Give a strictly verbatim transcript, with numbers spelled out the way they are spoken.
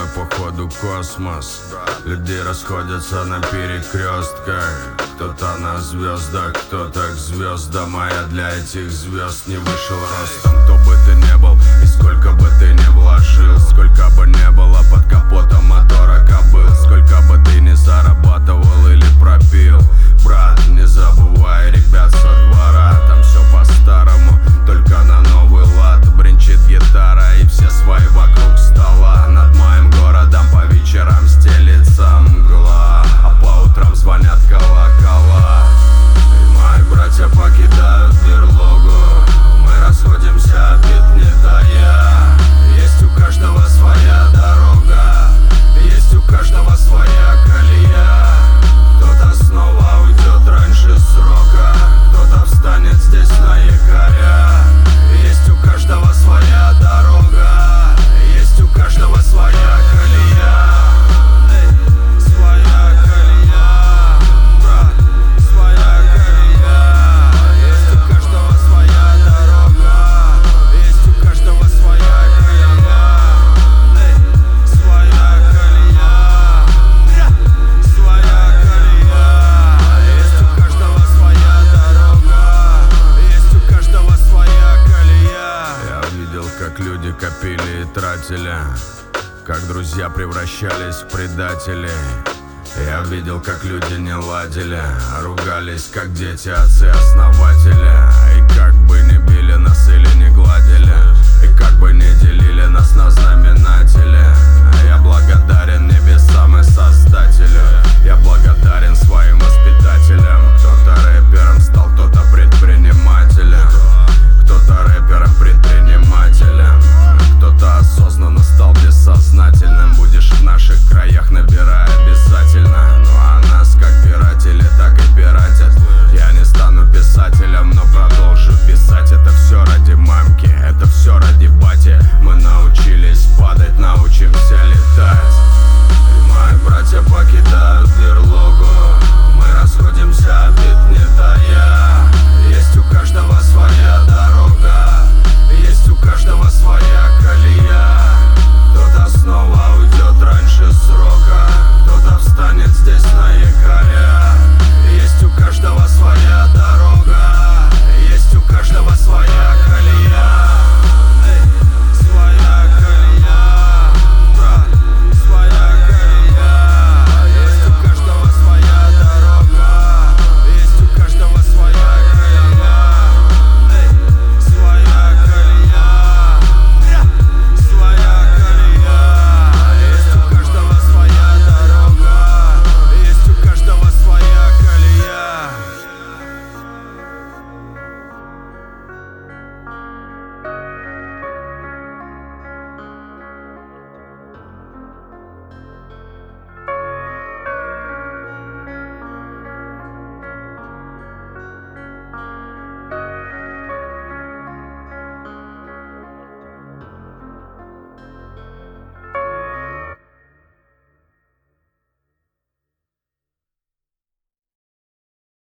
мой походу космос. Люди расходятся на перекрестках. Кто-то на звездах, кто-то к звездам. А я для этих звезд не вышел ростом. Кто бы ты не был и сколько бы ты не вложил, сколько бы не было под капотом мотора кобыл, сколько бы ты не зарабатывал или пропил, брат, не забывай ребят со двора. Там все по-старому, только на новый лад. Бренчит гитара и все свои вокруг стола. Над моим городом по вечерам стелится мгла, а по утрам звонят колокола. И мои братья покидают берлогу. Мы расходимся, обид не тая. Есть у каждого своя дорога, есть у каждого своя колея. Кто-то снова уйдет раньше срока, кто-то встанет здесь на якоря. Есть у каждого своя дорога, есть у каждого своя колея. Своя колея, брат, своя колея. Есть у каждого своя дорога, есть у каждого своя колея. Своя колея, своя колея. Есть у каждого своя дорога, есть у каждого своя колея. Я видел, как люди копили и тратили, как друзья превращались в предателей. Я видел, как люди не ладили, а ругались, как дети, отцы-основатели. И как бы не били нас или не гладили, и как бы не делили нас на знаменатели. А я благодарен